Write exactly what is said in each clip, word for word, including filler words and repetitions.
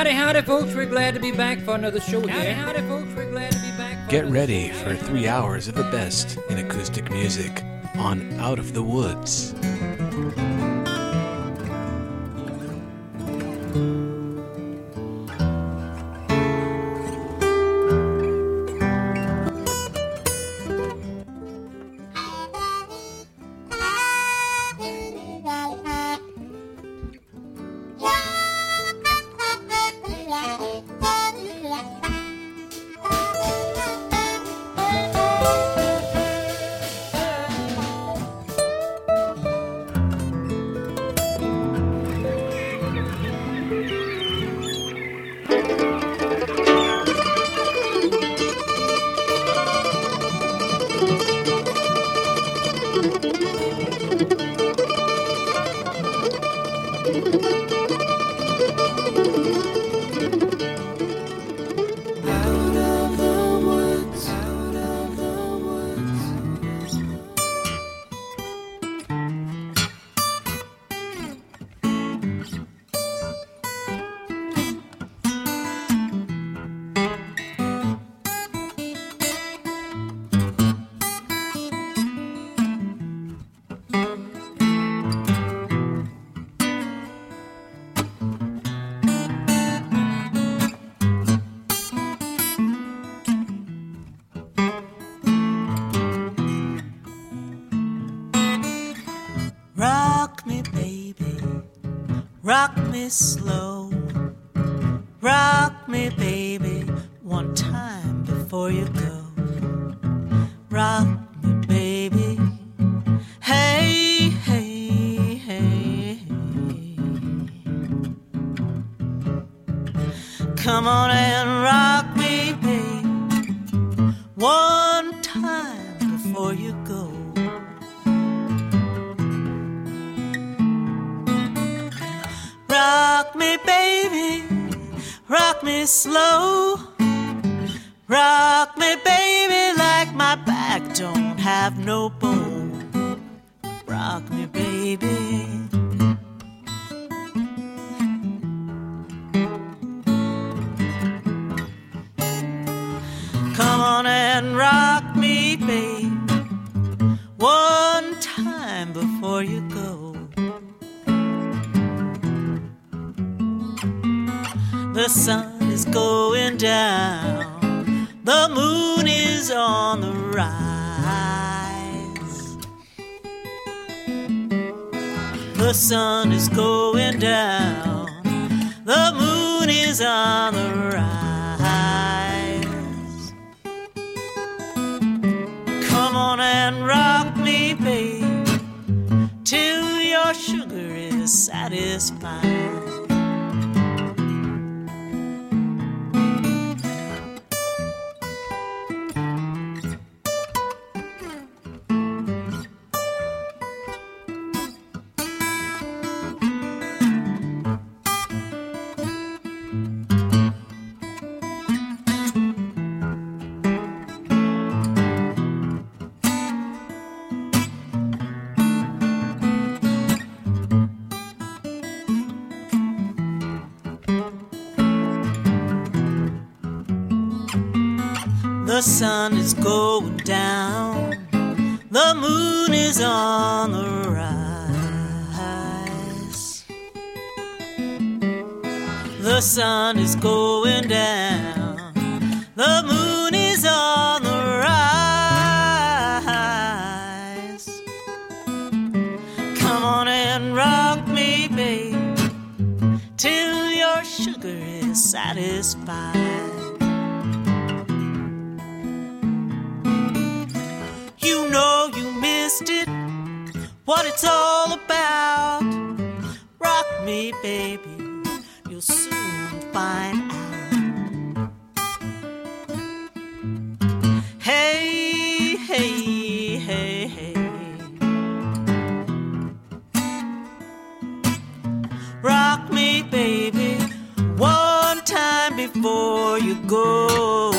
Howdy, howdy, folks. We're glad to be back for another show again. Howdy, howdy, folks. We're glad to be back for Get another ready show for again. three hours of the best in acoustic music on Out of the Woods. Rock me, baby, rock me slow. Rock me, baby, one time before you go. Rock me, baby, hey, hey, hey. Come on and rock me, baby, one time before you go. Rock me, baby, rock me slow. Rock me, baby, like my back don't have no bone. Rock me, baby. Come on and rock me, baby, one time before you go. The sun is going down, the moon is on the rise. The sun is going down, the moon is on the rise. Come on and rock me, babe, till your sugar is satisfied. The sun is going down, the moon is on the rise. The sun is going down, the moon is on the rise. Come on and rock me, babe, till your sugar is satisfied. You know you missed it, what it's all about. Rock me, baby, you'll soon find out. Hey, hey, hey, hey. Rock me, baby, one time before you go.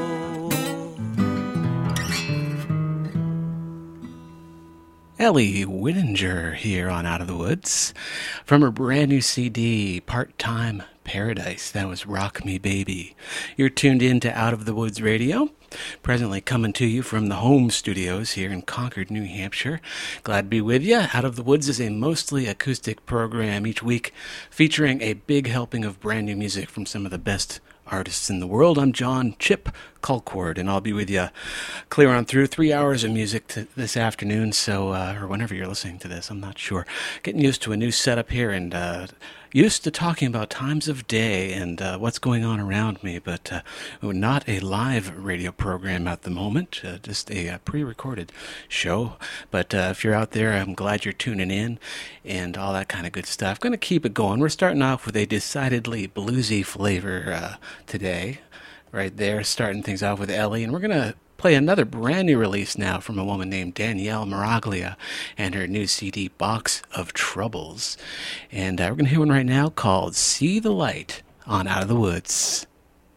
Ellie Whittinger here on Out of the Woods from her brand new C D, Part-Time Paradise. That was Rock Me Baby. You're tuned in to Out of the Woods Radio, presently coming to you from the home studios here in Concord, New Hampshire. Glad to be with you. Out of the Woods is a mostly acoustic program each week featuring a big helping of brand new music from some of the best artists in the world. I'm John Chip Colcord, and I'll be with you clear on through three hours of music to this afternoon, so, uh, or whenever you're listening to this, I'm not sure. Getting used to a new setup here, and uh, used to talking about times of day and uh, what's going on around me, but uh, not a live radio program at the moment, uh, just a uh, pre-recorded show. But uh, if you're out there, I'm glad you're tuning in and all that kind of good stuff. Going to keep it going. We're starting off with a decidedly bluesy flavor uh, today, right there, starting things off with Ellie, and we're going to play another brand new release now from a woman named Danielle Miraglia and her new C D, Box of Troubles. And uh, we're going to hear one right now called See the Light on Out of the Woods.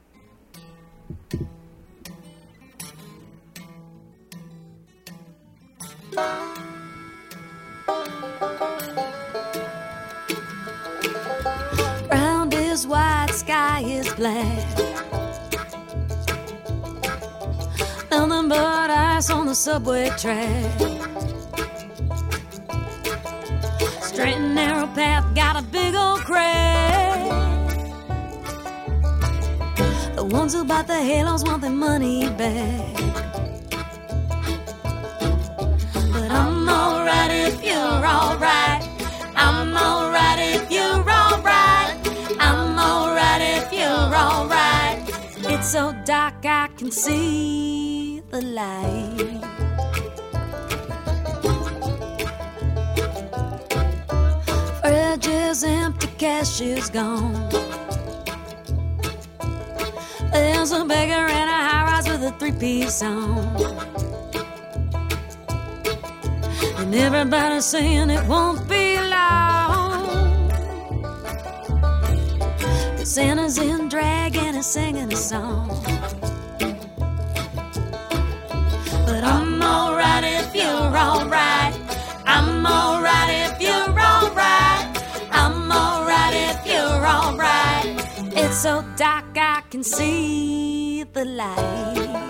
Ground is white, sky is black. Nothing but ice on the subway track. Straight and narrow path, got a big old crack. The ones who bought the halos want their money back. But I'm alright if you're alright. I'm alright if you're alright. I'm alright if you're alright. It's so dark I can see the light. Fridge is empty, cash is gone. There's a beggar in a high-rise with a three-piece on, and everybody's saying it won't be long. But Santa's in drag and is singing a song. But I'm alright if you're alright. I'm alright if you're alright. I'm alright if you're alright. It's so dark I can see the light.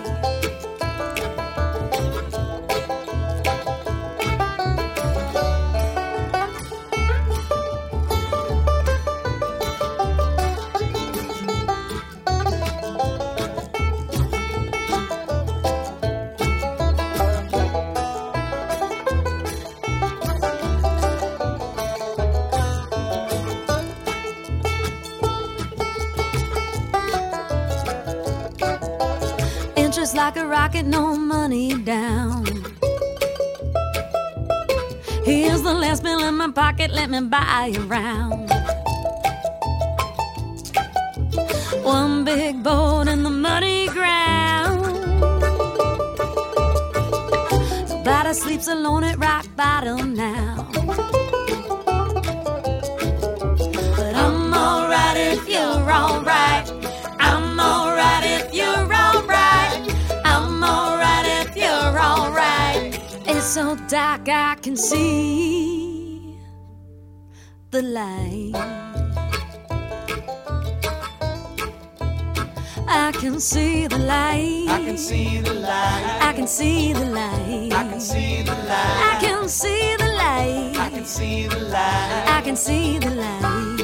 Interest like a rocket, no money down. Here's the last bill in my pocket, let me buy a round. One big boat in the muddy ground. Nobody sleeps alone at rock bottom now. But I'm alright if you're alright. I'm alright if you're alright. I'm alright if you're alright. It's so dark I can see the light. I can see the light. I can see the light. I can see the light. I can see the light. I can see the light. I can see the light. I can see the light.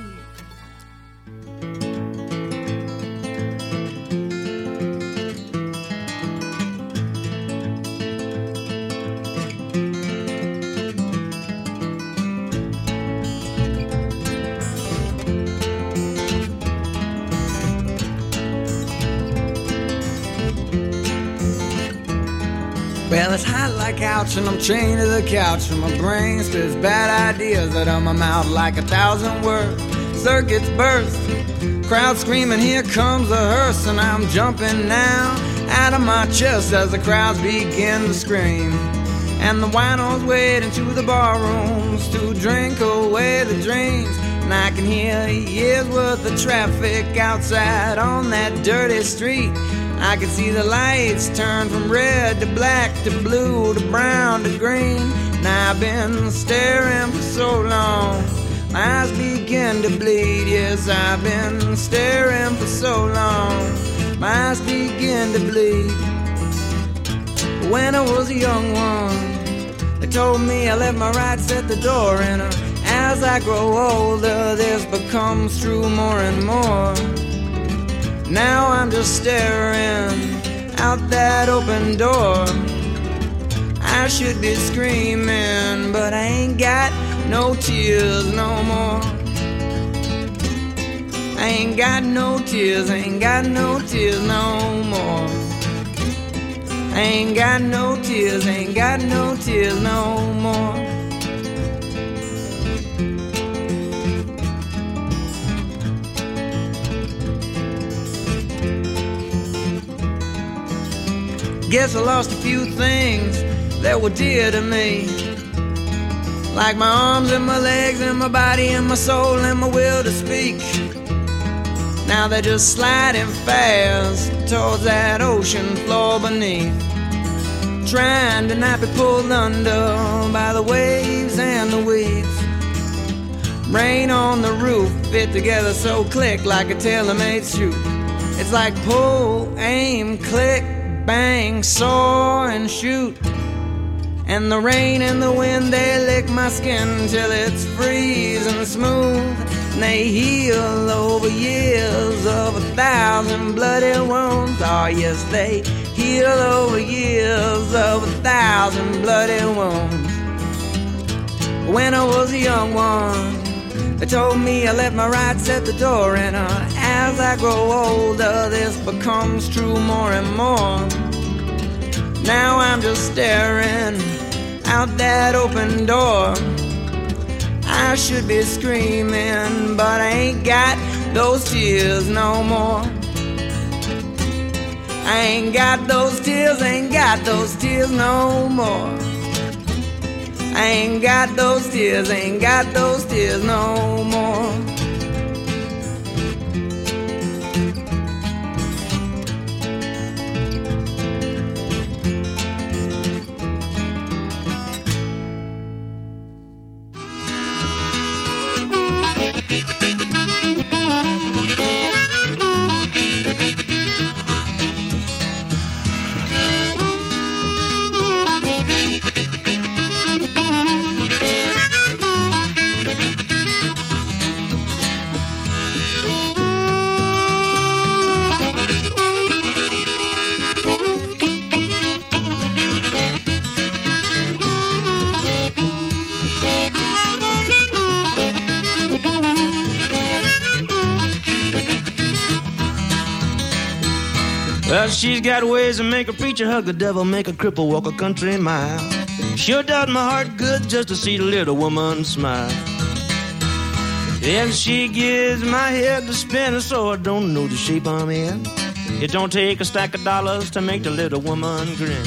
Well, it's hot like ouch, and I'm chained to the couch, and my brain spits bad ideas out of my mouth like a thousand words. Circuits burst, crowd screaming, here comes the hearse, and I'm jumping now out of my chest as the crowds begin to scream. And the winos wade into the bar rooms to drink away the dreams. And I can hear years worth of traffic outside on that dirty street. I can see the lights turn from red to black to blue to brown to green. And I've been staring for so long, my eyes begin to bleed. Yes, I've been staring for so long, my eyes begin to bleed. When I was a young one, they told me I left my rights at the door, and uh, as I grow older, this becomes true more and more. Now I'm just staring out that open door. I should be screaming, but I ain't got no tears no more. I ain't got no tears, I ain't got no tears no more. I ain't got no tears, I ain't got no tears no more. Guess I lost a few things that were dear to me, like my arms and my legs and my body and my soul and my will to speak. Now they're just sliding fast towards that ocean floor beneath, trying to not be pulled under by the waves and the weeds. Rain on the roof fit together so click like a tailor-made suit. It's like pull, aim, click, bang, soar and shoot. And the rain and the wind, they lick my skin till it's freezing smooth. And they heal over years of a thousand bloody wounds. Oh yes, they heal over years of a thousand bloody wounds. When I was a young one, they told me I left my rights at the door, and uh, as I grow older, this becomes true more and more. Now I'm just staring out that open door. I should be screaming, but I ain't got those tears no more. I ain't got those tears, ain't got those tears no more. I ain't got those tears, ain't got those tears no more. Well, she's got ways to make a preacher hug the devil, make a cripple walk a country mile. Sure does my heart good just to see the little woman smile. And she gives my head to spin, so I don't know the shape I'm in. It don't take a stack of dollars to make the little woman grin.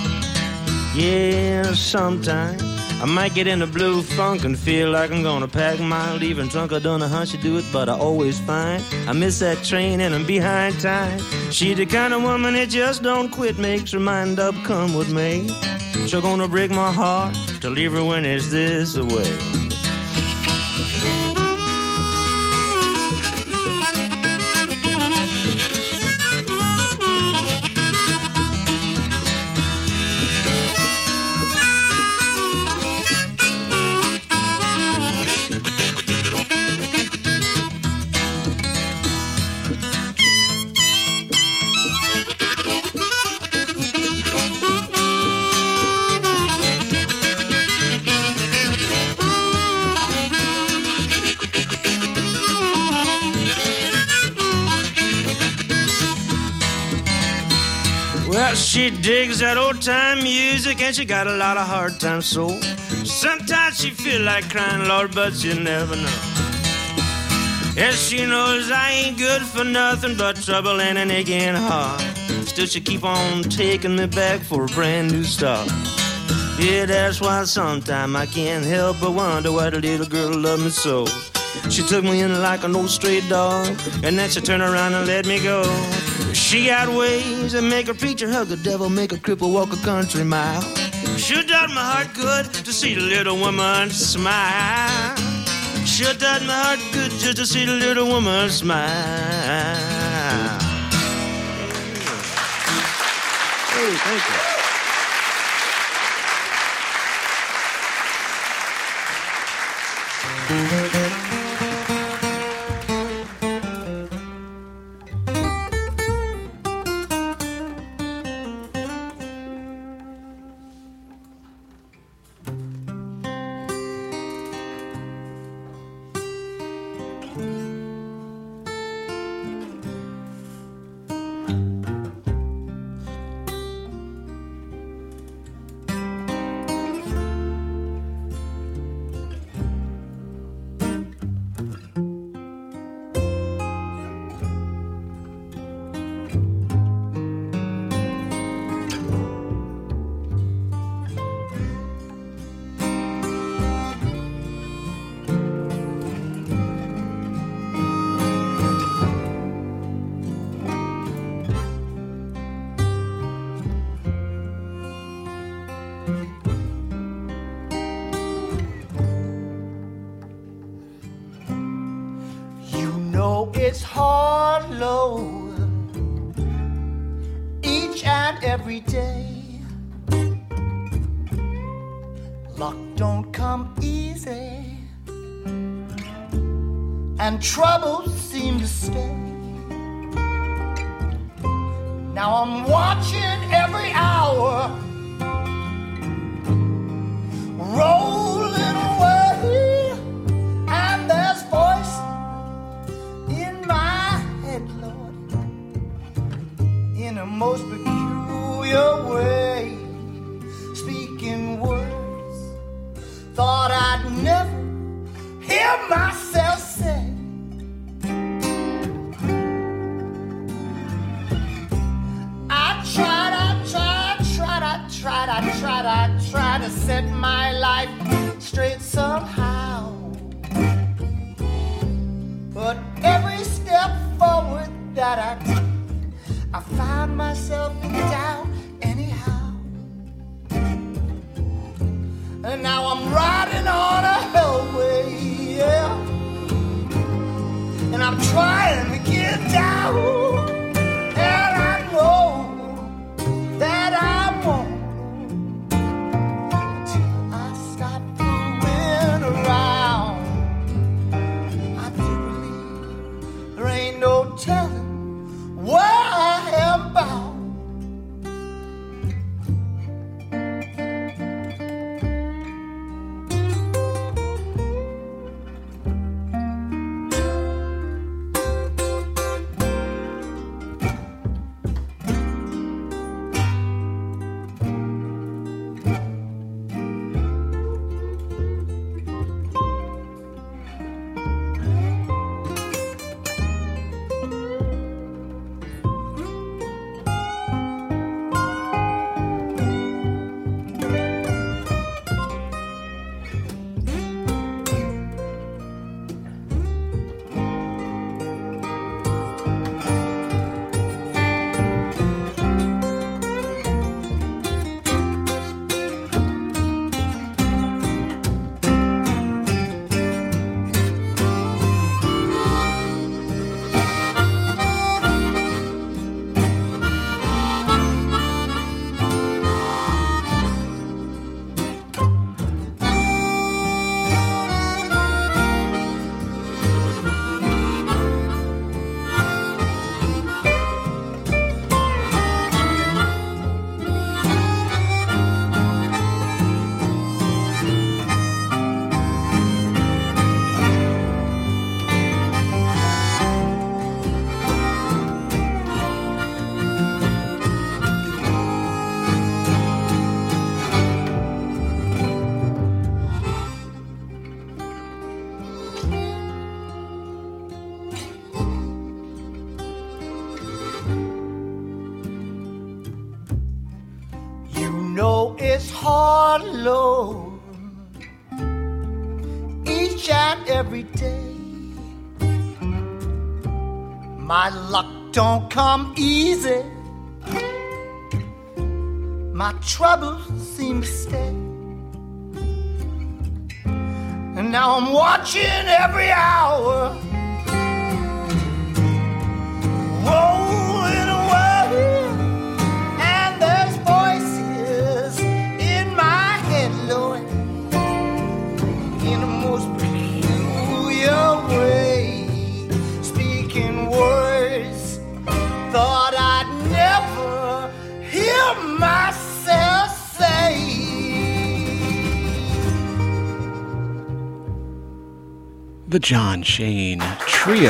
Yeah, sometimes I might get in a blue funk and feel like I'm gonna pack my leaving trunk. I don't know how she do it, but I always find I miss that train and I'm behind time. She the kind of woman that just don't quit, makes her mind up, come with me. She's gonna break my heart to leave her when it's this away. She digs that old-time music and she got a lot of hard times, so sometimes she feel like crying, Lord, but you never know. Yes, she knows I ain't good for nothing but trouble and an aching heart. Still she keep on taking me back for a brand new start. Yeah, that's why sometimes I can't help but wonder why the little girl loved me so. She took me in like an old stray dog, and then she turned around and let me go. She got ways that make a preacher hug the devil, make a cripple walk a country mile. Sure does my heart good to see the little woman smile. sure does my heart good just to see the little woman smile. Hey, thank you. It's hard load each and every day. Luck don't come easy, and troubles seem to stay. Now I'm watching every hour rolling away, and there's voice in my head, Lord, in a most peculiar way, speaking words thought I'd never hear myself say. I tried, I tried, tried, I tried, I tried, I tried to set my life straight somehow. But every step forward that I took, I found myself in doubt anyhow. And now I'm riding on a hellway, yeah. And I'm trying to get down. And I know that I won't until I stop fooling around. I do believe there ain't no telling where I am bound. It's hard load each and every day. My luck don't come easy. My troubles seem to stay. And Now I'm watching every hour rolling away, and there's voices in my head, Lord, in the most peculiar way, speaking words thought I'd never hear myself say. The John Shane Trio.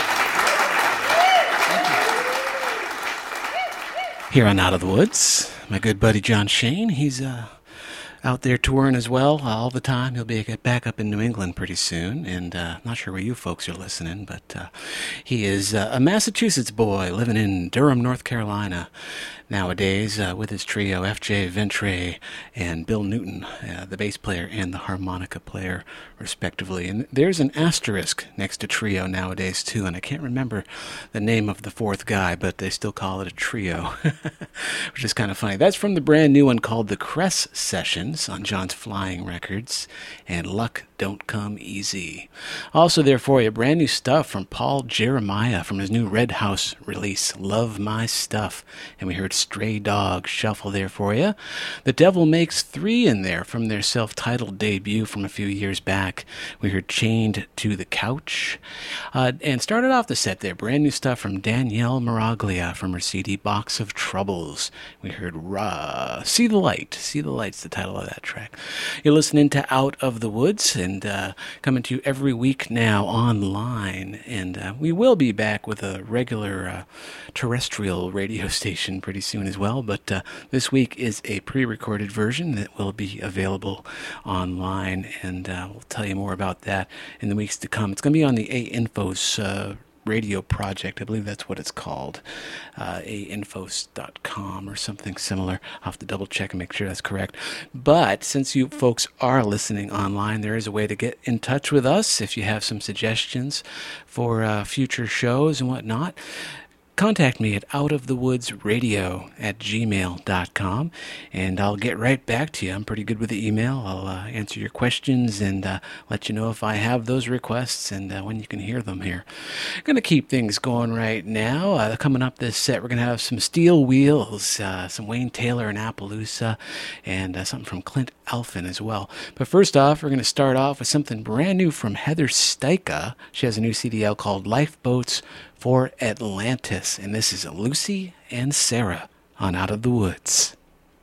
Here on Out of the Woods, my good buddy John Shane, he's uh, out there touring as well uh, all the time. He'll be back up in New England pretty soon, and uh, not sure where you folks are listening, but uh, he is uh, a Massachusetts boy living in Durham, North Carolina nowadays uh, with his trio, F J Ventre and Bill Newton, uh, the bass player and the harmonica player, respectively. And there's an asterisk next to trio nowadays, too, and I can't remember the name of the fourth guy, but they still call it a trio, which is kind of funny. That's from the brand new one called The Cress Sessions on John's Flying Records, and Luck Don't Come Easy. Also there for you, brand new stuff from Paul Jeremiah from his new Red House release, Love My Stuff. And we heard Stray Dog Shuffle there for you. The Devil Makes Three in there from their self-titled debut from a few years back. We heard Chained to the Couch. Uh, and started off the set there, brand new stuff from Danielle Miraglia from her C D Box of Troubles. We heard Ra- See the Light. See the Light's the title of that track. You're listening to Out of the Woods, and uh, coming to you every week now online. And uh, we will be back with a regular uh, terrestrial radio station pretty soon as well. But uh, this week is a pre-recorded version that will be available online, and uh, we'll tell you more about that in the weeks to come. It's going to be on the A-Infos uh, radio project. I believe that's what it's called, uh, a infos dot com or something similar. I'll have to double check and make sure that's correct. But since you folks are listening online, there is a way to get in touch with us if you have some suggestions for uh, future shows and whatnot. Contact me at outofthewoodsradio at gmail dot com, and I'll get right back to you. I'm pretty good with the email. I'll uh, answer your questions and uh, let you know if I have those requests and uh, when you can hear them here. I'm going to keep things going right now. Uh, coming up this set, we're going to have some Steel Wheels, uh, some Wayne Taylor and Appaloosa, and uh, something from Clint Alphin as well. But first off, we're going to start off with something brand new from Heather Styka. She has a new C D out called Lifeboats for Atlantis, and this is Lucy and Sarah on Out of the Woods.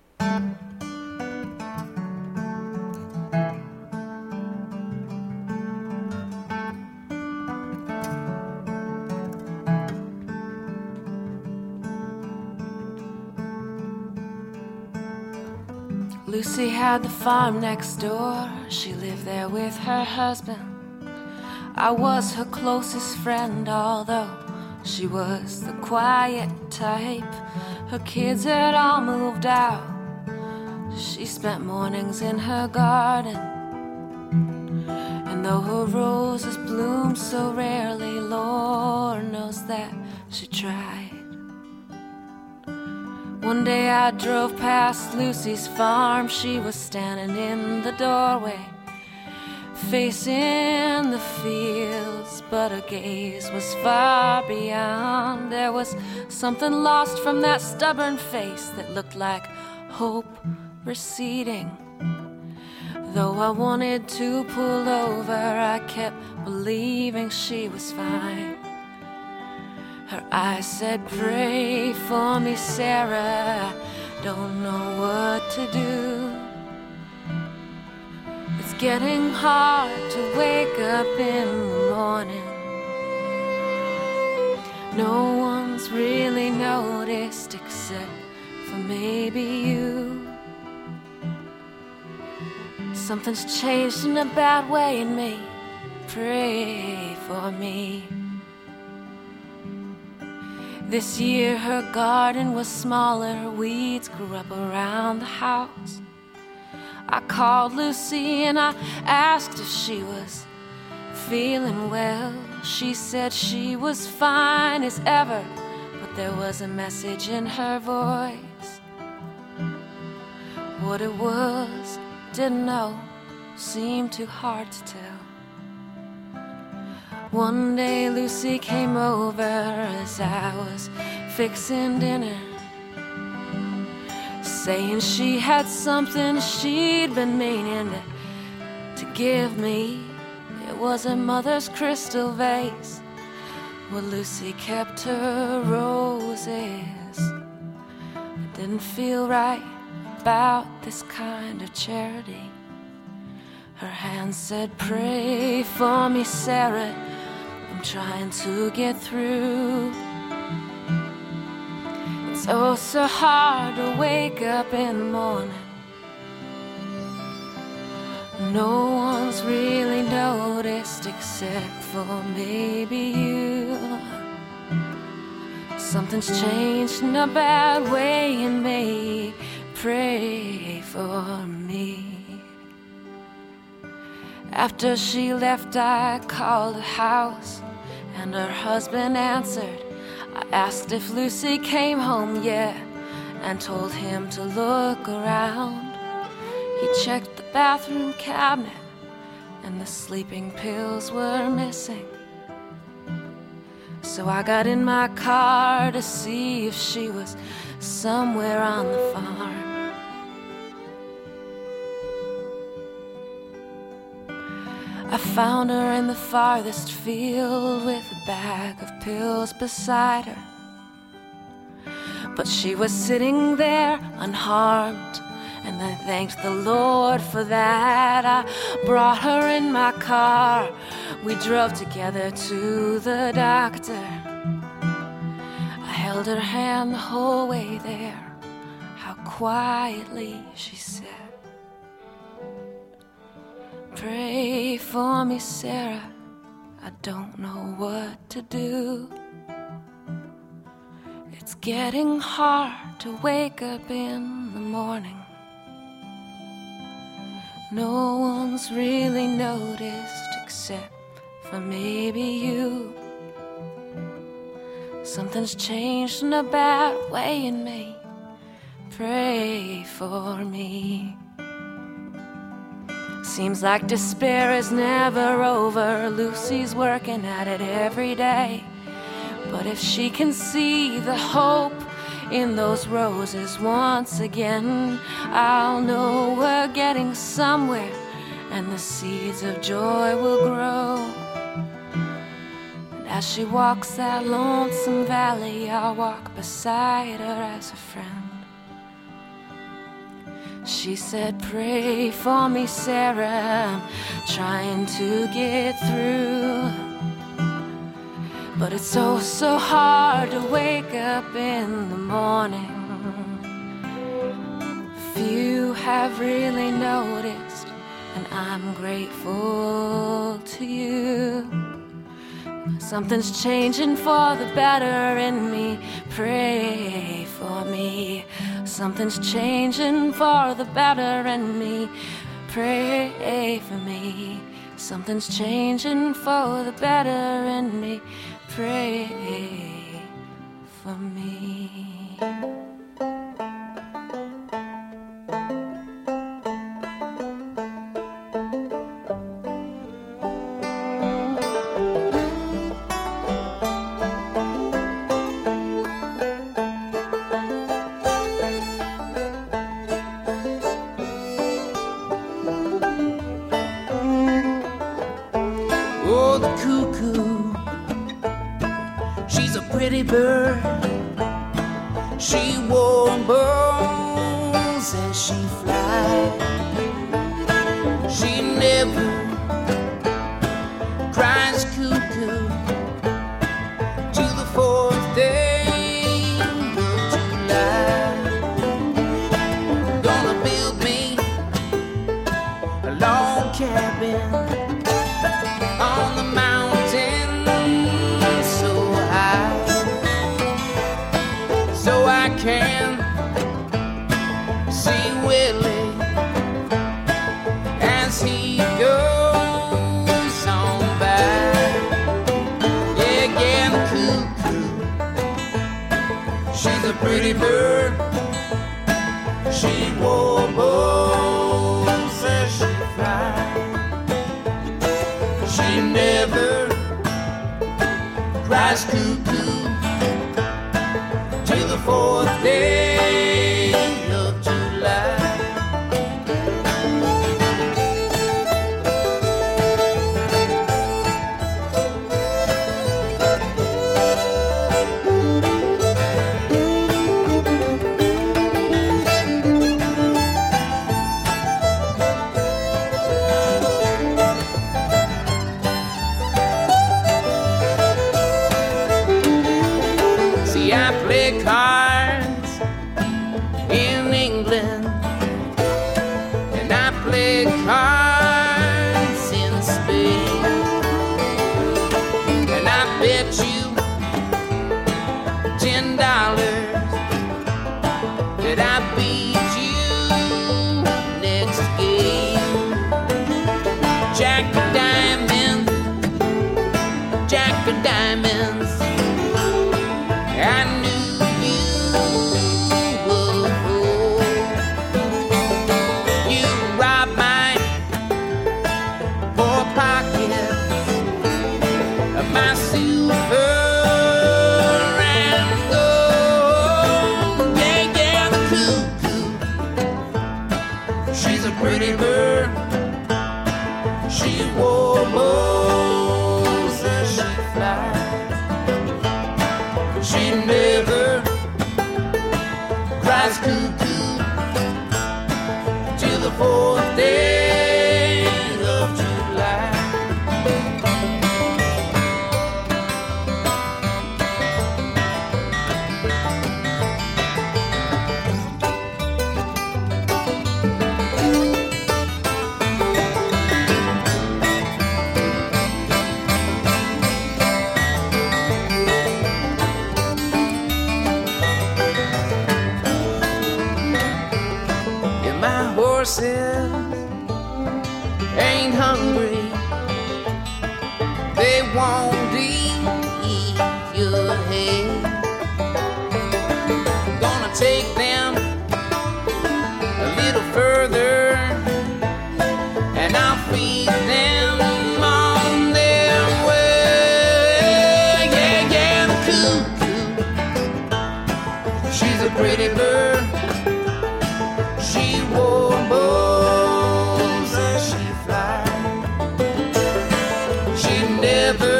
Lucy had the farm next door. She lived there with her husband. I was her closest friend, although she was the quiet type. Her kids had all moved out. She spent mornings in her garden, and though her roses bloomed so rarely, Lord knows that she tried. One day I drove past Lucy's farm. She was standing in the doorway, facing the fields, but her gaze was far beyond. There was something lost from that stubborn face that looked like hope receding. Though I wanted to pull over, I kept believing she was fine. Her eyes said, "Pray for me, Sarah, I don't know what to do. It's getting hard to wake up in the morning. No one's really noticed except for maybe you. Something's changed in a bad way in me. Pray for me." This year her garden was smaller. Weeds grew up around the house. I called Lucy and I asked if she was feeling well. She said she was fine as ever, but there was a message in her voice. What it was, didn't know, seemed too hard to tell. One day Lucy came over as I was fixing dinner, saying she had something she'd been meaning to, to give me. It was her mother's crystal vase where Lucy kept her roses. It didn't feel right about this kind of charity. Her hand said, "Pray for me, Sarah, I'm trying to get through. It's oh so hard to wake up in the morning. No one's really noticed except for maybe you. Something's changed in a bad way in me. Pray for me." After she left, I called the house, and her husband answered. I asked if Lucy came home yet, and told him to look around. He checked the bathroom cabinet, and the sleeping pills were missing. So I got in my car to see if she was somewhere on the farm. I found her in the farthest field with a bag of pills beside her. But she was sitting there unharmed, and I thanked the Lord for that. I brought her in my car. We drove together to the doctor. I held her hand the whole way there. How quietly she said, "Pray for me, Sarah, I don't know what to do. It's getting hard to wake up in the morning. No one's really noticed except for maybe you. Something's changed in a bad way in me. Pray for me." Seems like despair is never over. Lucy's working at it every day. But if she can see the hope in those roses once again, I'll know we're getting somewhere, and the seeds of joy will grow. And as she walks that lonesome valley, I'll walk beside her as a friend. She said, "Pray for me, Sarah, I'm trying to get through. But it's so, so hard to wake up in the morning. Few have really noticed, and I'm grateful to you. Something's changing for the better in me. Pray for me. Something's changing for the better in me. Pray for me. Something's changing for the better in me. Pray for me." Oh, the cuckoo, she's a pretty bird. She wore bones and she flies. She never cries cuckoo to the fourth day of July. Gonna build me a log cabin on the mountain so high, so I can see Willie as he goes on by. Yeah, again, the cuckoo, she's a pretty bird. She wore bows as she flies. cries cuckoo till the fourth day of July. Cards in England, and I play cards in Spain, and I bet you ten dollars that I beat you next game. Jack of diamonds, Jack of diamonds, I knew pretty bird. She warbles as she flies. She never cries cuckoo till the fourth day of July. Horses ain't hungry, they won't eat your hay. Gonna take them a little further, and I'll feed them on their way. Yeah, yeah, the cuckoo, she's a pretty bird. She warbles as she flies. She never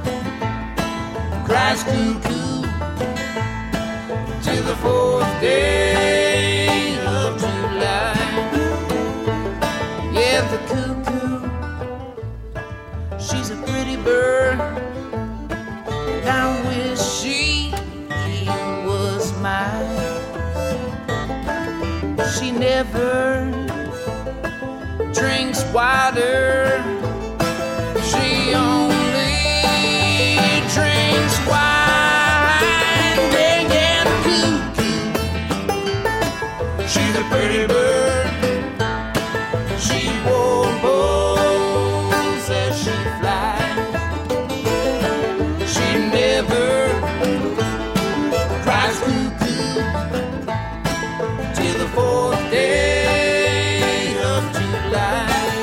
cries cuckoo till the fourth day of July. Yeah, the cuckoo, she's a pretty bird, and I wish she was mine. She never drinks water, she only drinks wine. Yeah, yeah, the cuckoo, she's a pretty bird. She warbles as she flies. She never cries cuckoo till the fourth day of July.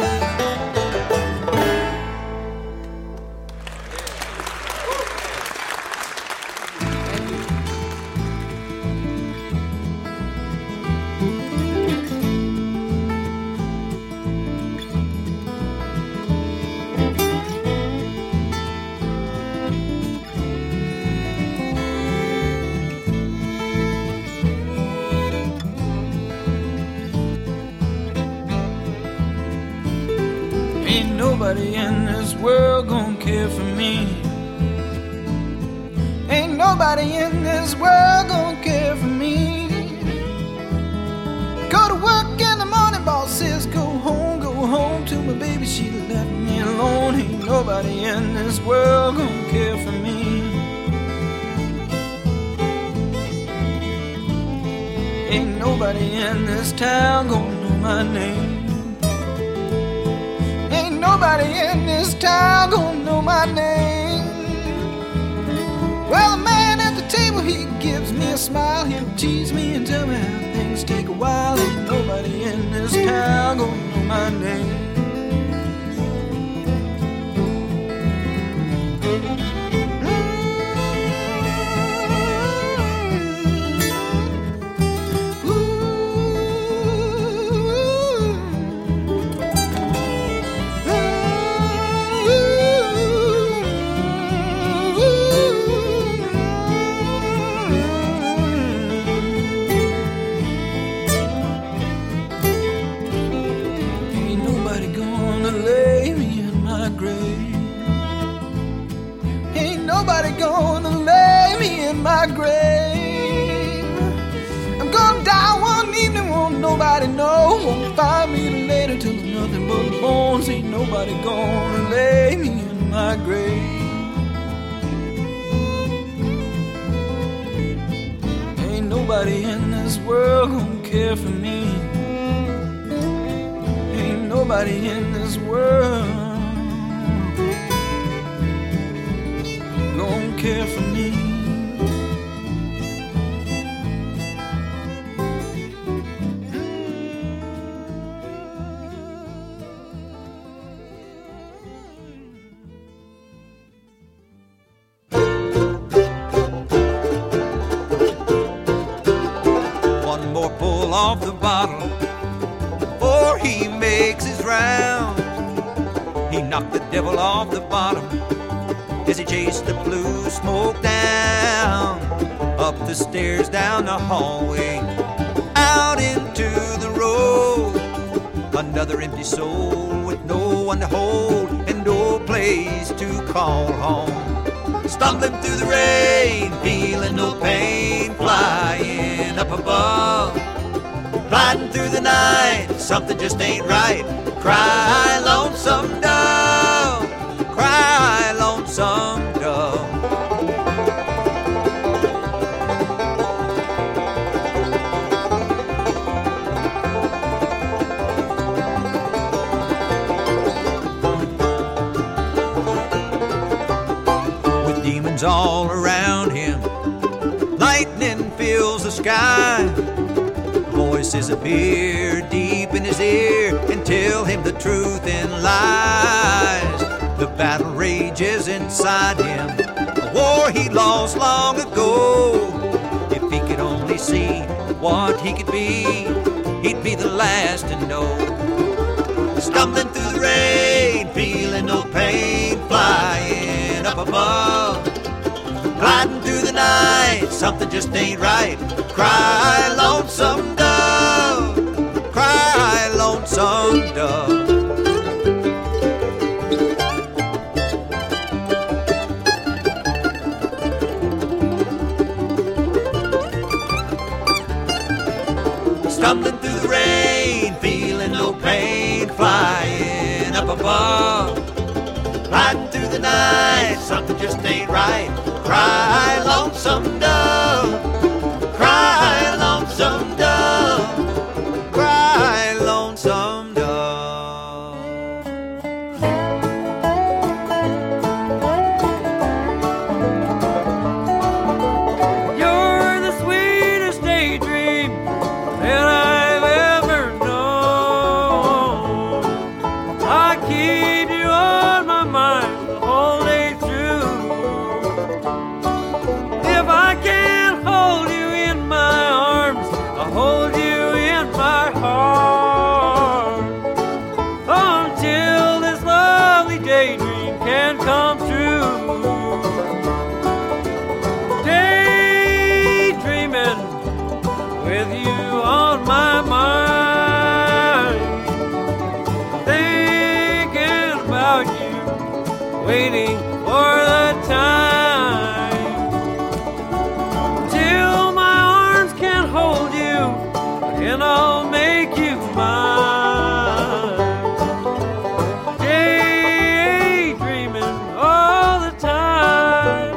Ain't nobody in this world gonna care for me. Ain't nobody in this world gonna care for me. Go to work in the morning, boss says go home, go home to my baby, she left me alone. Ain't nobody in this world gonna care for me. Ain't nobody in this town gonna know my name. Nobody in this town gonna know my name. Well, the man at the table, he gives me a smile. He'll tease me and tell me how things take a while. Ain't nobody in this town gonna know my name. Mm-hmm. my grave. I'm gonna die one evening, won't nobody know. Won't find me later till there's nothing but bones. Ain't nobody gonna lay me in my grave. Ain't nobody in this world gonna care for me. Ain't nobody in this world gonna care for me. One more pull off the bottle before he makes his round. He knocked the devil off the bottom as he chased the blue smoke down. Up the stairs, down the hallway, out into the road. Another empty soul with no one to hold and no place to call home. Stumbling through the rain, feeling no pain, flying up above. Gliding through the night, something just ain't right. Cry, lonesome dove, cry, lonesome dove. With demons all around him, lightning fills the sky. Voices appear deep in his ear and tell him the truth and lies. The battle rages inside him, a war he lost long ago. If he could only see what he could be, he'd be the last to know. Stumbling through the rain, feeling no pain, flying up above. Gliding through the night, something just ain't right. Cry, lonesome dove, cry, lonesome dove. Stumbling through the rain, feeling no pain, flying up above. Gliding through the night, something just ain't right. Cry, lonesome dove, cry, lonesome dove, cry, lonesome dove. You're the sweetest daydream that I've ever known. I keep you on my mind the whole day through. If I can't hold you in my arms, I'll hold you in my heart until this lovely daydream can come true. Daydreaming with you on my mind, thinking about you, waiting for the time till my arms can't hold you, and I'll make you mine. Daydreaming all the time.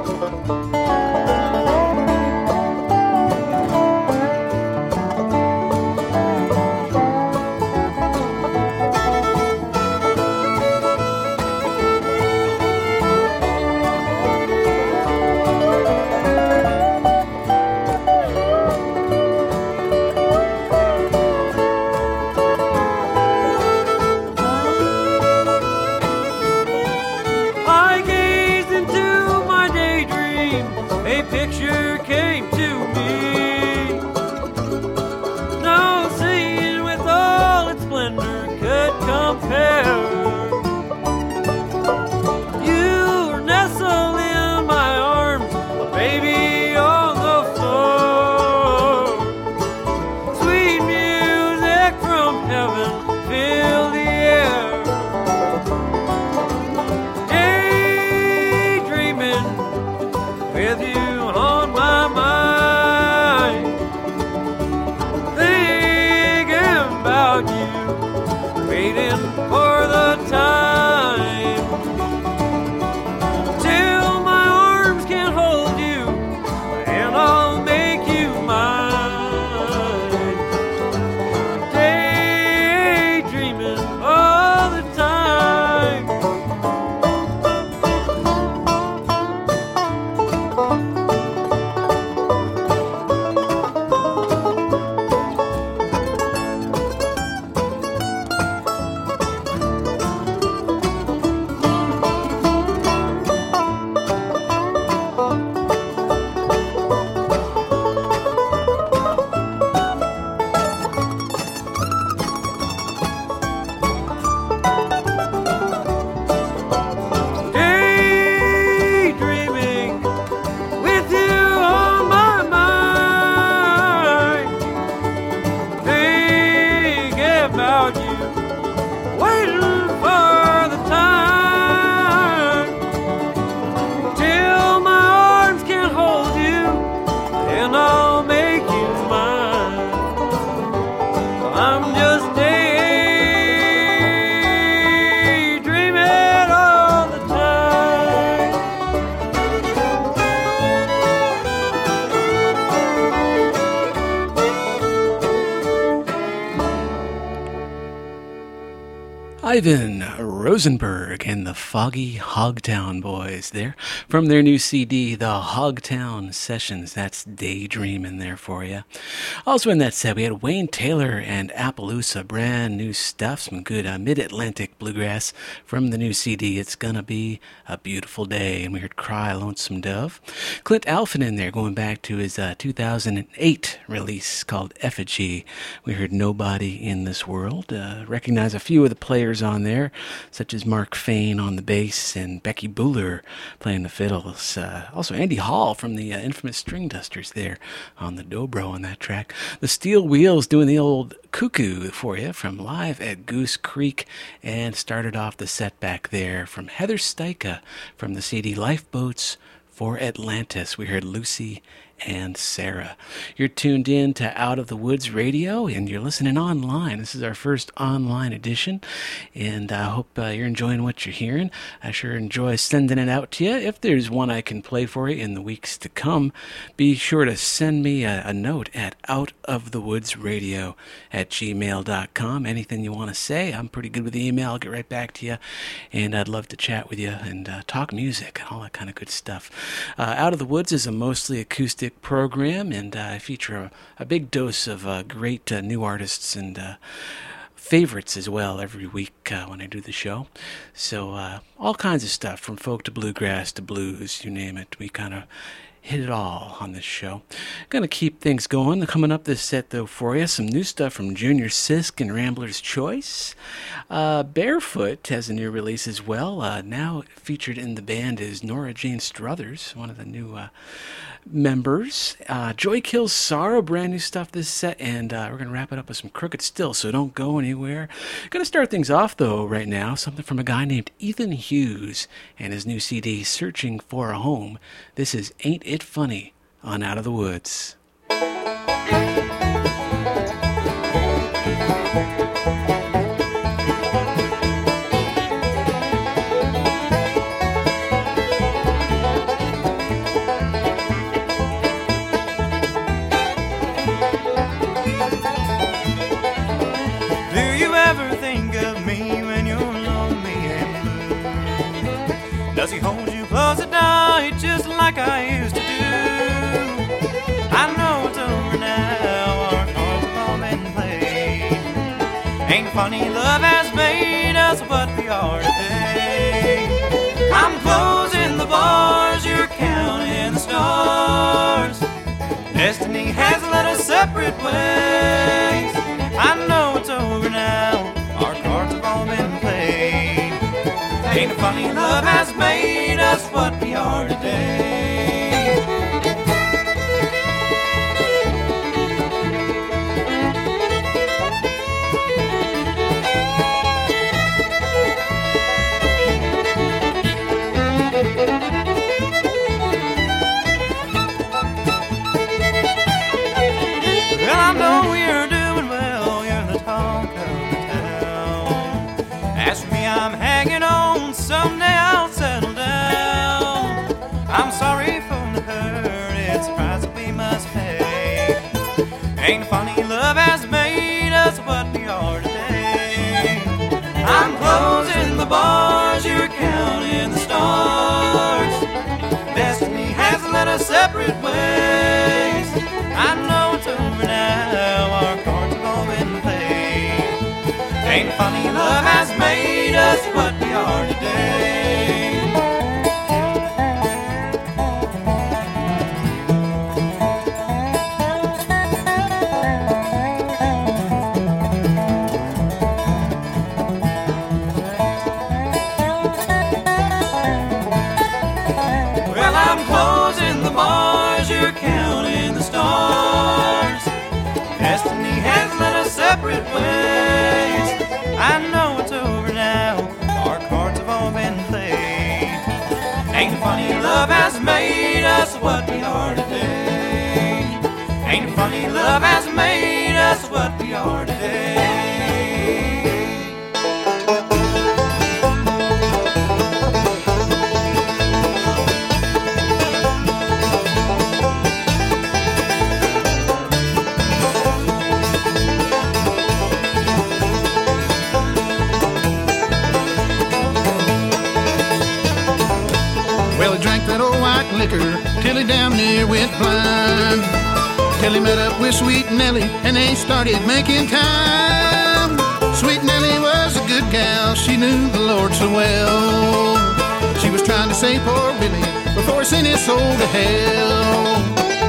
Ivan Rosenberg and the Foggy Hogtown Boys there from their new C D, The Hogtown Sessions. That's Daydream in there for you. Also in that set, we had Wayne Taylor and Appaloosa, brand new stuff, some good uh, mid-Atlantic bluegrass from the new C D, It's Gonna Be a Beautiful Day. And we heard Cry, Lonesome Dove. Clint Alphin in there, going back to his uh, two thousand eight release called Effigy. We heard Nobody in This World. Uh, recognize a few of the players on there, such as Mark Fain on the bass and Becky Buhler playing the fiddles. Uh, also Andy Hall from the uh, infamous String Dusters there on the dobro on that track. The Steel Wheels doing the old Cuckoo for you from Live at Goose Creek, and started off the set back there from Heather Styka from the C D Lifeboats for Atlantis. We heard Lucy and Sarah. You're tuned in to Out of the Woods Radio, and you're listening online. This is our first online edition, and I hope uh, you're enjoying what you're hearing. I sure enjoy sending it out to you. If there's one I can play for you in the weeks to come, be sure to send me a, a note at outofthewoodsradio at gmail dot com. Anything you want to say, I'm pretty good with the email. I'll get right back to you, and I'd love to chat with you and uh, talk music and all that kind of good stuff. Uh, Out of the Woods is a mostly acoustic program, and uh, I feature a, a big dose of uh, great uh, new artists and uh, favorites as well every week uh, when I do the show. So uh, all kinds of stuff, from folk to bluegrass to blues, you name it. We kind of hit it all on this show. Gonna keep things going. Coming up this set, though, for you, some new stuff from Junior Sisk and Rambler's Choice. Uh, Barefoot has a new release as well. Uh, now featured in the band is Nora Jane Struthers, one of the new uh, members. Uh, Joy Kills Sorrow, brand new stuff this set, and uh, we're going to wrap it up with some Crooked Still, so don't go anywhere. Going to start things off, though, right now, something from a guy named Ethan Hughes and his new C D, Searching for a Home. This is Ain't It Funny on Out of the Woods. Does he hold you close at night just like I used to do? I know it's over now, our cards have all been played. Ain't it funny love has made us what we are today? I'm closing the bars, you're counting the stars. Destiny has led us separate ways. I know it's over now, our cards have all been played. Ain't it funny love has made us what we are today? Well, I know you're doing well, you're the talk of the town. As for me, I'm hanging on, someday I'll settle down. I'm sorry for the hurt, it's a price that we must pay. Ain't it funny love has made us what we are today? I'm closing the bars, you're counting the stars. Destiny has led us separate ways. I know it's over now, our cards have all been played. Ain't it funny love has made us what we are today? Well, I'm closing the bars, you're counting the stars. Destiny has led us separate ways. I know it's over now, our cards have all been played. Ain't it funny love has made us what we are today? Ain't it funny love has made us what we are today? Kelly met up with Sweet Nellie and they started making time. Sweet Nellie was a good gal, she knew the Lord so well. She was trying to save poor Billy before he sent his soul to hell.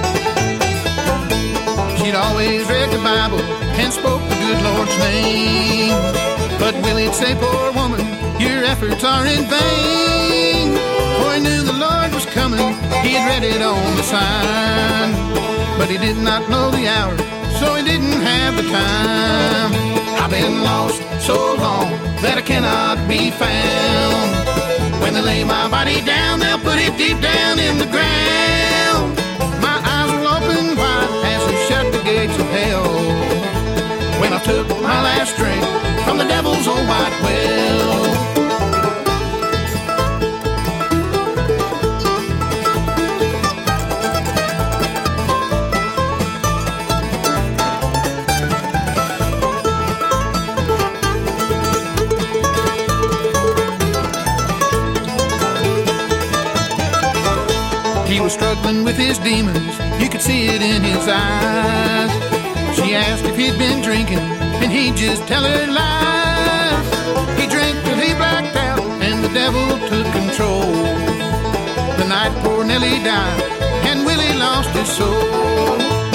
She'd always read the Bible and spoke the good Lord's name. But Willie'd say, poor woman, your efforts are in vain. For he knew the Lord was coming, he had read it on the sign. But he did not know the hour, so he didn't have the time. I've been lost so long that I cannot be found. When they lay my body down, they'll put it deep down in the ground. My eyes will open wide as they shut the gates of hell. When I took my last drink from the devil's old white well. He was struggling with his demons, you could see it in his eyes. She asked if he'd been drinking, and he'd just tell her lies. He drank till he blacked out, and the devil took control. The night poor Nellie died, and Willie lost his soul.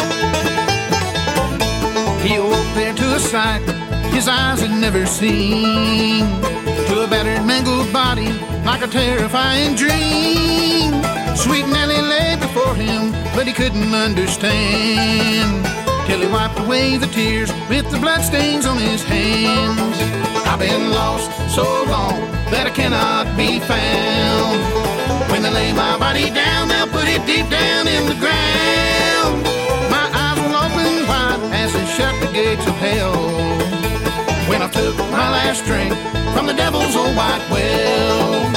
He awoke there to a sight his eyes had never seen, to a battered, mangled body like a terrifying dream. Sweet Nellie lay before him, but he couldn't understand, till he wiped away the tears with the bloodstains on his hands. I've been lost so long that I cannot be found. When they lay my body down, they'll put it deep down in the ground. My eyes will open wide as they shut the gates of hell. When I took my last drink from the devil's old white well.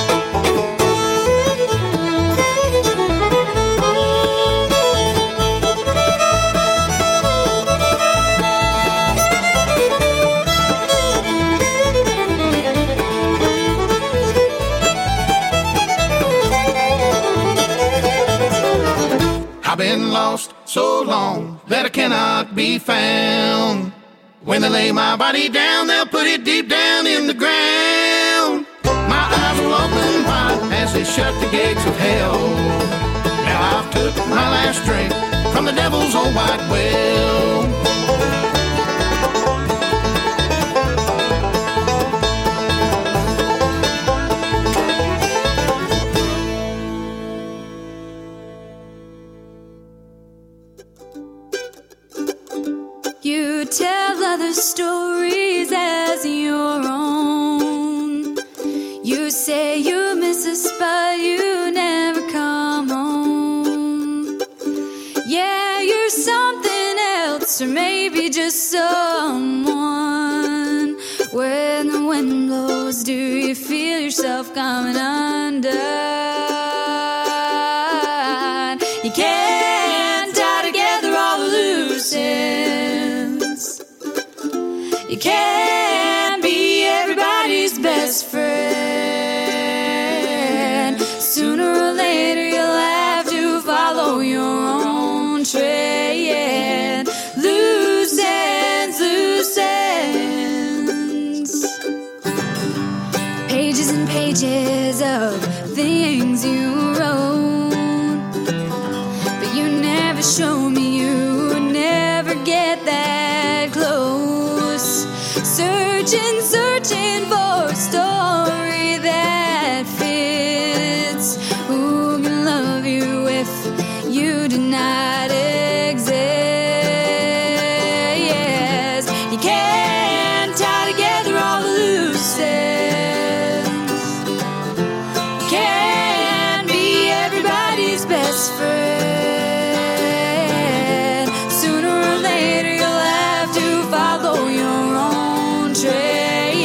I've been lost so long that I cannot be found. When they lay my body down, they'll put it deep down in the ground. My eyes will open wide as they shut the gates of hell. Now I've took my last drink from the devil's old white well. You tell other stories as your own. You say you miss us, but you never come home. Yeah, you're something else, or maybe just someone. When the wind blows, do you feel yourself coming undone? You can't tie together all the loose ends. You can't be everybody's best friend. Sooner or later you'll have to follow your own trend. Loose ends, loose ends. Pages and pages of things you wrote, but you never show me, you never get that close. Searching, searching for a story that fits. Who can love you if you do not exist? You can't tie together all the loose ends. You can't be everybody's best friend. Sooner or later you'll have to follow your own trail.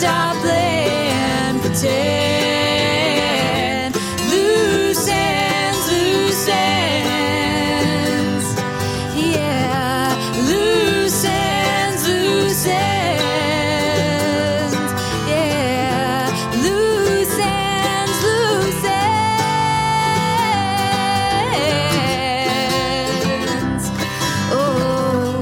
stop playing pretend. Loose ends, loose ends. Yeah, loose ends, loose ends. Yeah, loose ends, loose ends. Oh.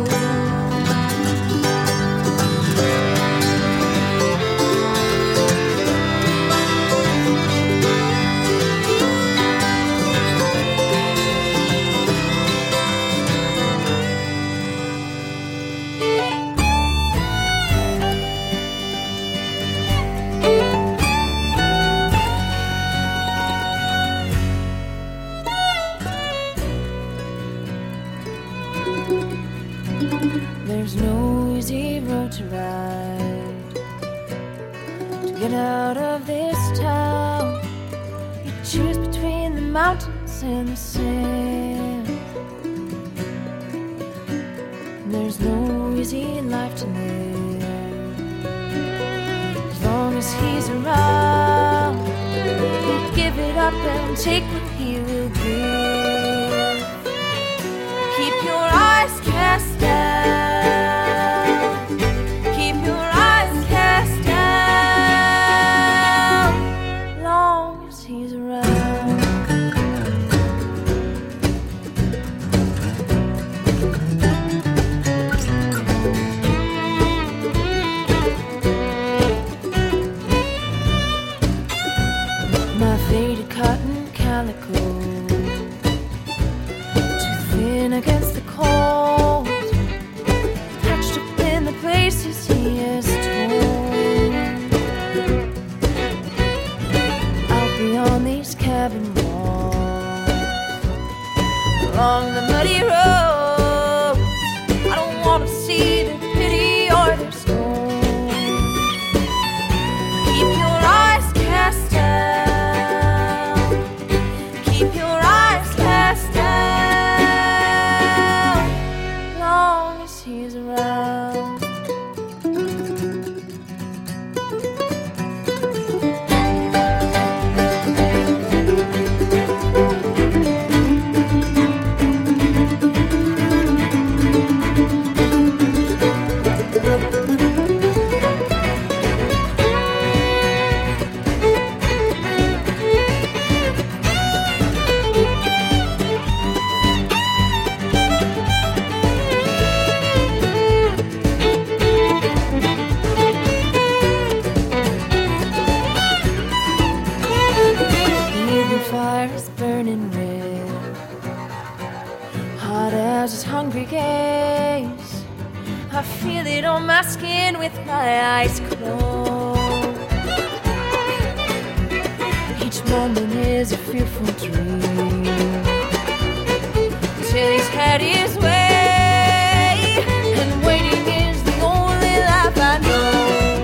There's no easy road to ride to get out of this town. You choose between the mountains and the sand. There's no easy life to live as long as he's around. Give it up and take what he will give. Keep your eyes cast down. Keep your eyes cast down. Long as he's around. My faded cotton calico, too thin against the cold, patched up in the places he has torn. Out beyond these cabin walls, along the muddy roads, I don't want to see their pity or their scorn. Keep your eyes cast down. Keep your eyes cast down. Long as he's around. The fire is burning red, hot as his hungry gaze. I feel it on my skin with my eyes closed. Each moment is a fearful dream, till he's had his way, and waiting is the only life I know.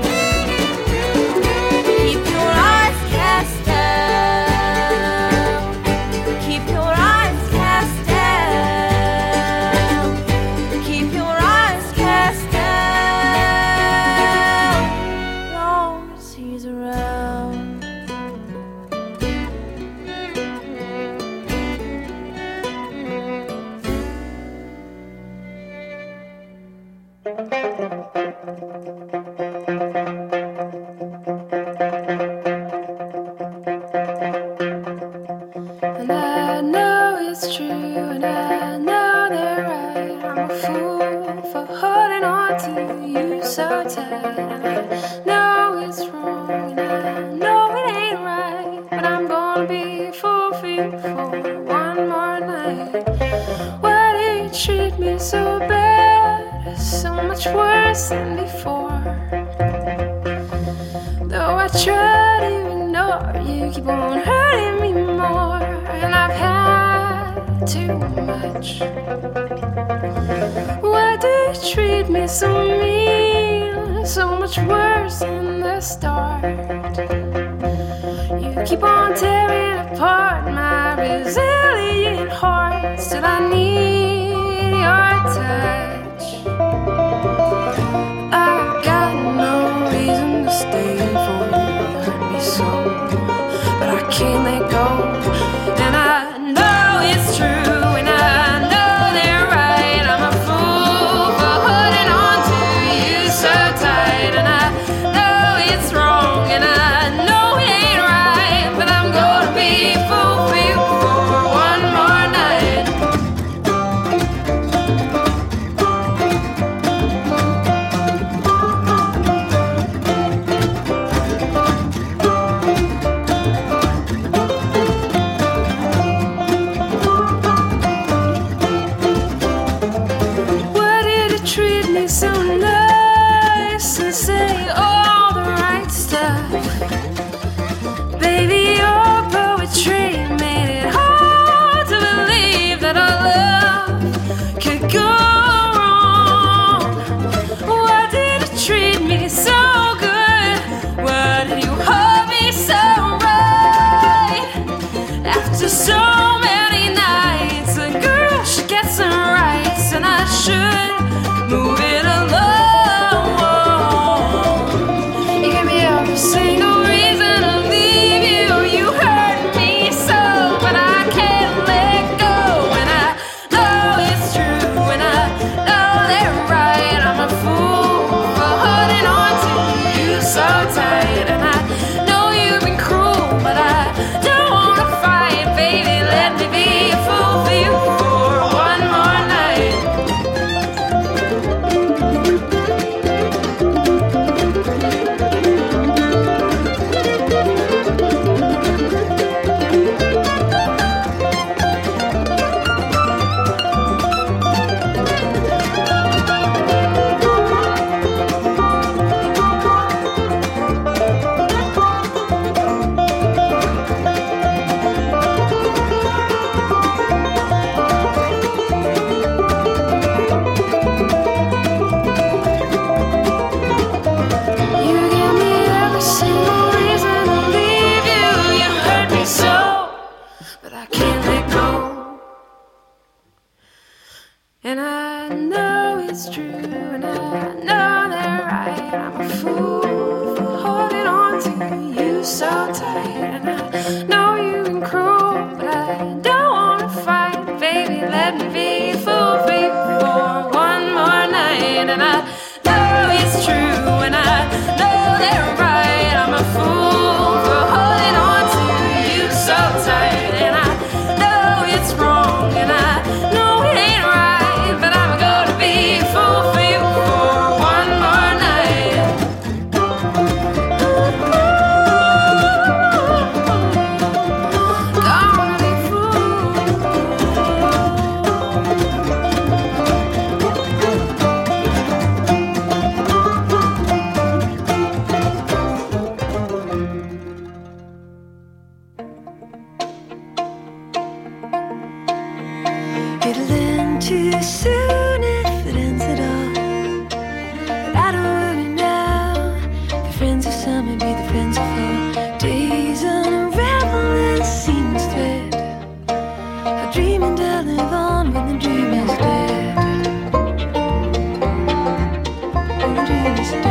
Keep your eyes cast down. Keep your eyes cast down. Keep your eyes cast down. Long as he's around. And I know it's true, and I know they're right. I'm a fool for holding on to you so tight. And I know it's wrong, and I know it ain't right, but I'm gonna be a fool for you for one more night. Why do you treat me so bad? So much worse than before. Though I try to ignore you, keep on hurting me more, and I've had too much. Why do you treat me so mean? So much worse than the start. You keep on tearing apart my resilient heart. Still I need your touch. I've got no reason to stay. me so nice and say all the right stuff. Baby, your poetry made it hard to believe that our love could go wrong. Why did you treat me so good? Why did you hold me so right? After so many nights, a girl should get some rights, and I should move it along. You gave me every single reason to leave you. You hurt me so, but I can't let go. And I know it's true, and I know they're right. I'm a fool for holding on to you so tight. And I know you've been cruel, but I don't wanna fight. Baby, let me be a fool for you for one more night. You give me every single reason to leave you. You hurt me so, but I can't let go. And I know it's true, and I know they're right. I'm a fool for holding on to you so tight. And I know you've been cruel, but I don't wanna fight. Baby, let me be a fool for you for one more night. And I know it's true, and I know they're right. I'm a fool for holding on to you so tight. And I know it's wrong, and I know it ain't right, but I'm gonna be a fool for you for one more night. Gonna be a fool. It'll end too soon if it ends at all. But I don't worry now. The friends of summer be the friends of fall. Days unraveling seamless thread. I dream and I live on when the dream is dead. When the dream is dead.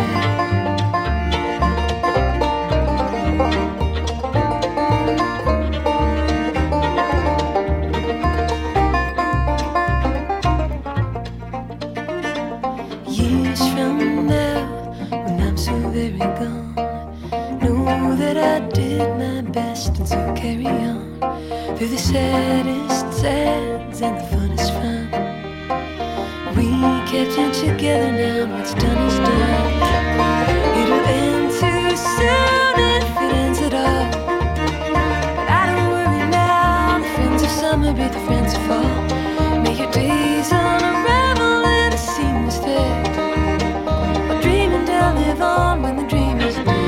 Years from now, when I'm so very gone, know that I did my best, and so carry on through the saddest sads and the funnest fun. We kept it together now, what's done is done. It'll end too soon if it ends at all. But I don't worry now, the friends of summer be the friends of fall. May your days unravel in a seamless thread. I dream and I live on when the dream is dead.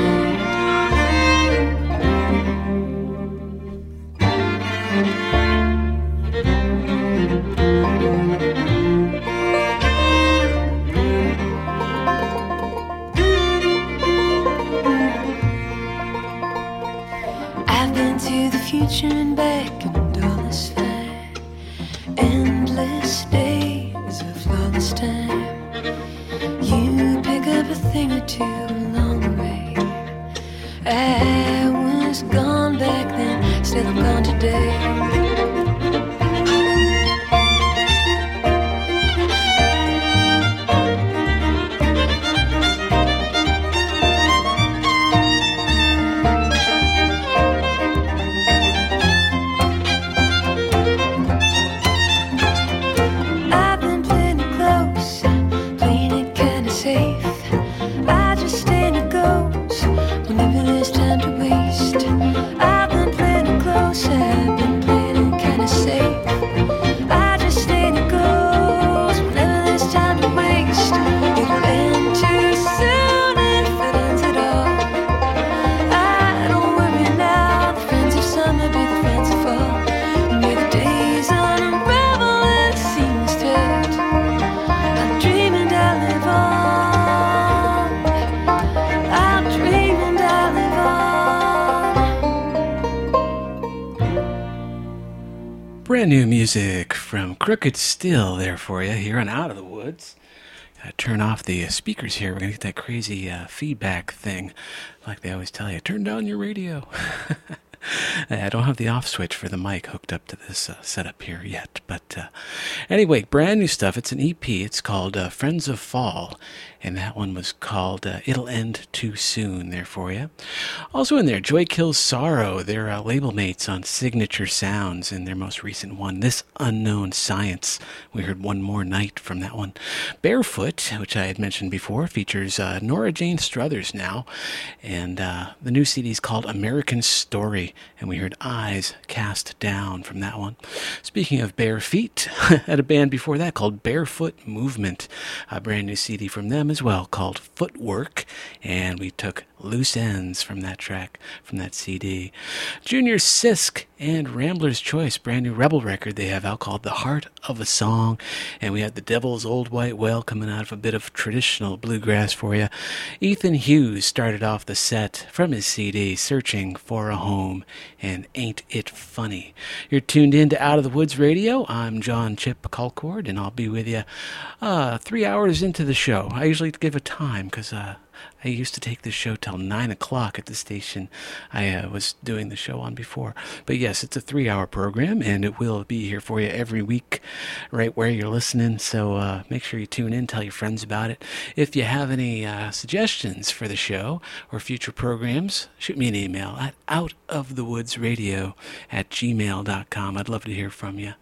I've been to the future and back, and all is fine. Endless days of flawless time. You pick up a thing or two along the way. I was gone back then, still I'm gone today. I've been playing it close, playing it kinda safe. I just stay Brand new music from Crooked Still there for you here on Out of the Woods. Gotta turn off the uh, speakers here. We're gonna get that crazy uh, feedback thing, like they always tell you. Turn down your radio. I don't have the off switch for the mic hooked up to this uh, setup here yet. But uh, anyway, brand new stuff. It's an E P. It's called uh, Friends of Fall. And that one was called uh, It'll End Too Soon there for you. Also in there, Joy Kills Sorrow. They're uh, label mates on Signature Sounds in their most recent one, This Unknown Science. We heard One More Night from that one. Barefoot, which I had mentioned before, features uh, Nora Jane Struthers now. And uh, the new C D is called American Story. And we heard Eyes Cast Down from that one. Speaking of bare feet, I had a band before that called Barefoot Movement. A brand new C D from them as well called Footwork, and we took Loose Ends from that track, from that C D. Junior Sisk and Rambler's Choice, brand new Rebel record they have out called The Heart of a Song, and we had The Devil's Old White Whale coming out of a bit of traditional bluegrass for you. Ethan Hughes started off the set from his C D, Searching for a Home, and Ain't It Funny. You're tuned in to Out of the Woods Radio. I'm John Chip Colcord, and I'll be with you uh, three hours into the show. I usually give a time because uh, I used to take this show till nine o'clock at the station I uh, was doing the show on before. But yes, it's a three-hour program, and it will be here for you every week right where you're listening. So uh, make sure you tune in, tell your friends about it. If you have any uh, suggestions for the show or future programs, shoot me an email at outofthewoodsradio at gmail dot com. I'd love to hear from you.